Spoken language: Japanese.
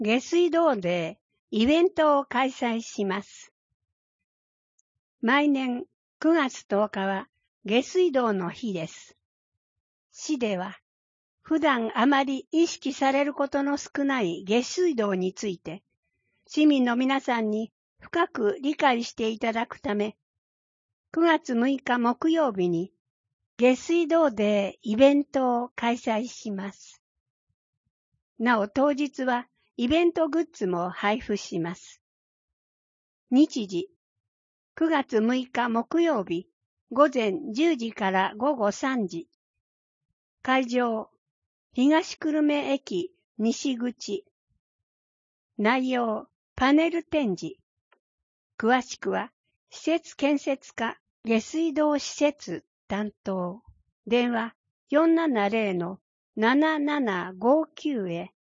下水道でイベントを開催します。毎年9月10日は下水道の日です。市では普段あまり意識されることの少ない下水道について市民の皆さんに深く理解していただくため、9月6日木曜日に下水道でイベントを開催します。なお当日はイベントグッズも配布します。日時、9月6日木曜日、午前10時から午後3時。会場、東久留米駅西口。内容、パネル展示。詳しくは、施設建設課下水道施設担当。電話470-7759へ。